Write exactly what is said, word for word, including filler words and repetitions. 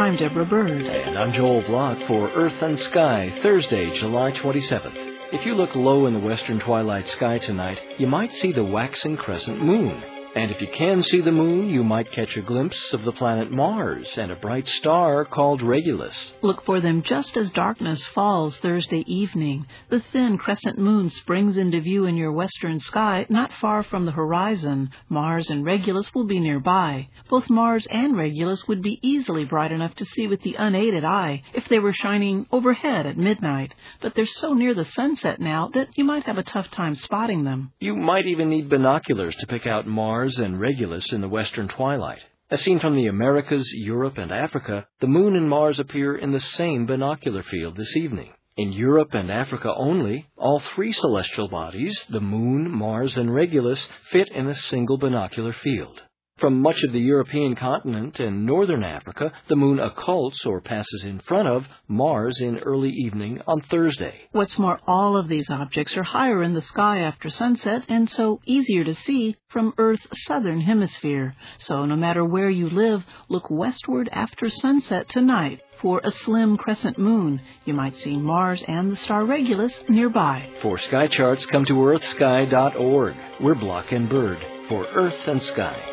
I'm Deborah Bird. And I'm Joel Block for Earth and Sky, Thursday, July twenty-seventh. If you look low in the western twilight sky tonight, you might see the waxing crescent moon. And if you can see the moon, you might catch a glimpse of the planet Mars and a bright star called Regulus. Look for them just as darkness falls Thursday evening. The thin crescent moon springs into view in your western sky, not far from the horizon. Mars and Regulus will be nearby. Both Mars and Regulus would be easily bright enough to see with the unaided eye if they were shining overhead at midnight. But they're so near the sunset now that you might have a tough time spotting them. You might even need binoculars to pick out Mars and Regulus in the western twilight. As seen from the Americas, Europe, and Africa, the Moon and Mars appear in the same binocular field this evening. In Europe and Africa only, all three celestial bodies, the Moon, Mars, and Regulus, fit in a single binocular field. From much of the European continent and northern Africa, the Moon occults or passes in front of Mars in early evening on Thursday. What's more, all of these objects are higher in the sky after sunset and so easier to see from Earth's southern hemisphere. So no matter where you live, look westward after sunset tonight for a slim crescent moon. You might see Mars and the star Regulus nearby. For sky charts, come to earth sky dot org. We're Block and Bird for Earth and Sky.